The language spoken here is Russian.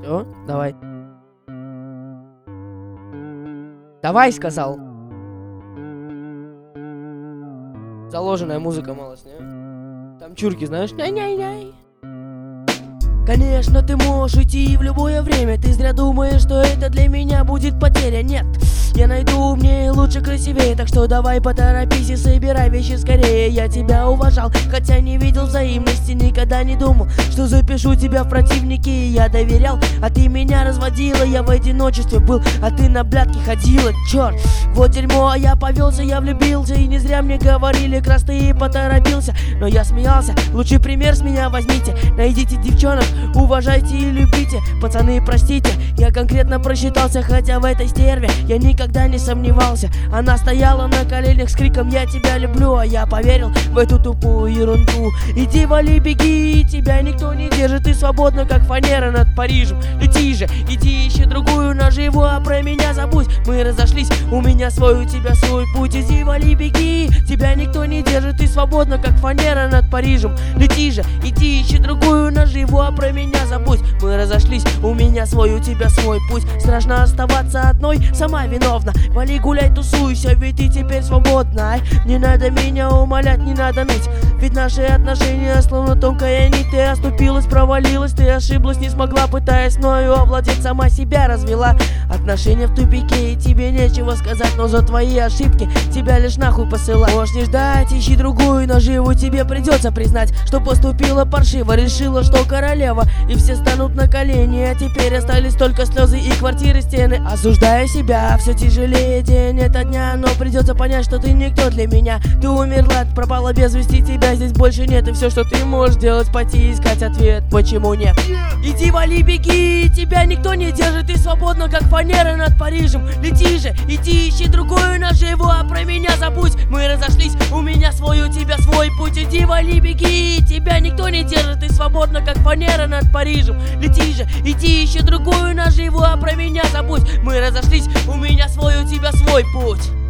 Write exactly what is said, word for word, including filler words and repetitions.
О, давай. Давай, сказал. Заложенная музыка малость, не? Там чурки, знаешь? Няй-няй-няй. Конечно, ты можешь идти в любое время. Ты зря думаешь, что это для меня будет потеря. Нет, я найду умнее, лучше, красивее. Так что давай поторопись и собирай вещи скорее. Я тебя уважал, хотя не видел взаимности. Никогда не думал, что запишу тебя в противники. Я доверял, а ты меня разводила. Я в одиночестве был, а ты на блядки ходила. Черт, вот дерьмо, а я повелся, я влюбился. И не зря мне говорили, как раз ты и поторопился. Но я смеялся, лучший пример с меня возьмите. Найдите девчонок, уважайте и любите. Пацаны, простите, я конкретно просчитался. Хотя в этой стерве я никогда не сомневался. Она стояла на коленях с криком «Я тебя люблю», а я поверил в эту тупую ерунду. Иди, вали, беги, тебя никто не держит. Ты свободна, как фанера над Парижем. Лети же, иди, ищи другую наживу, а про меня забудь. Мы разошлись, у меня свой, у тебя свой путь. Иди, вали, беги, тебя никто не держит. Ты свободна, как фанера над Парижем. Лети же, иди, ищи другую наживу, а про меня забудь. Мы разошлись, у меня свой, у тебя свой путь. Страшно оставаться одной, сама виновна. Вали, гуляй, тусуйся, ведь ты теперь свободна. Не надо меня умолять, не надо ныть, ведь наши отношения словно тонкая нить. Ты оступилась, провалилась, ты ошиблась, не смогла, пытаясь мною овладеть, сама себя развела. Отношения в тупике, и тебе нечего сказать, но за твои ошибки тебя лишь нахуй посылать. Можешь не ждать, ищи другую наживу, тебе придется признать, что поступила паршиво. Решила, что королева, и все станут на колени, а теперь остались только слезы и квартиры, стены. Осуждая себя, все тяжелее день ото дня, но придется понять, что ты никто для меня. Ты умерла, пропала без вести, тебя здесь больше нет. И все, что ты можешь делать, пойти искать ответ, почему нет. Иди, вали, беги, тебя никто не держит. Ты свободна, как фанера над Парижем. Лети же, иди, ищи другую наживу, а про меня забудь. Мы разошлись, у меня свой, у тебя свой путь. Иди, вали, беги, тебя никто не держит. Ты свободна, как фанера над Парижем. Лети же, иди, ищи другую наживу, а про меня забудь. Мы разошлись, у меня свой, у тебя свой путь.